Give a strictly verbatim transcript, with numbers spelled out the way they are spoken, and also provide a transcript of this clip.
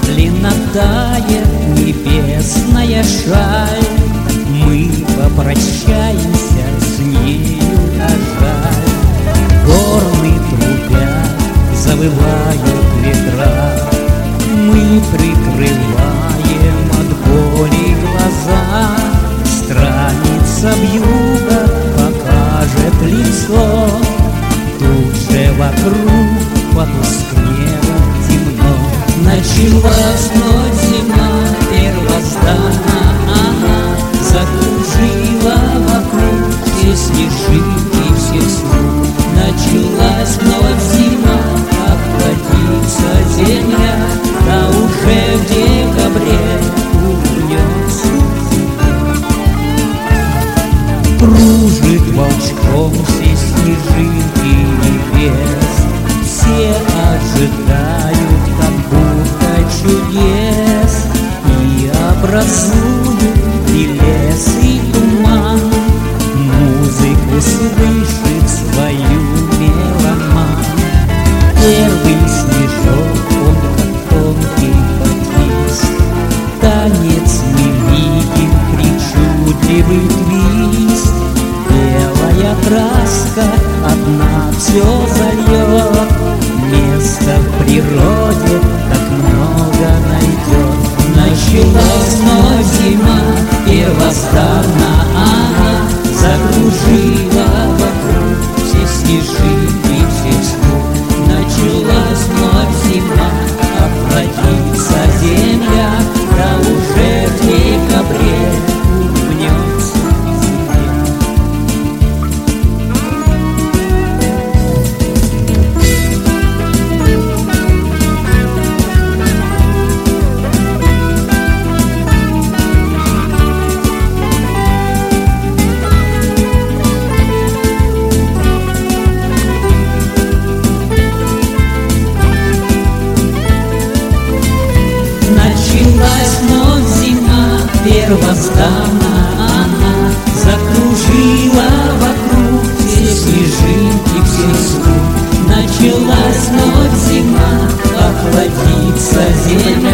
медленно тает небесная шаль. Мы попрощаемся с нею, а жаль. Горны трубят, завывают ветра. Мы прикрываем от боли глаза. Страница вьюга покажет лицо. Тут же вокруг потускнело темно. Началась вновь зима первозданна. Она закружила вокруг все снежинки, все сну. Началась вновь зима, охладится земля, да уже в декабре улыбнется. Кружит волчком все снежинки небес. Все ожидают как будто чудес. И образуют и лес, и туман. Музыку слышит свою меломан. Первый снежок, он как тонкий батист. Танец мы видим, причудливый твист. Белая краска одна все зальет. Место в природе так много найдет. Началась вновь зима первозданна. Она закружила вокруг все снежинки, все сну. Началась вновь зима, охладится земля, да уже в декабре улыбнется земля. Началась вновь зима первозданна. Она закружила вокруг все снежинки, все сну. Началась вновь зима, охладится земля.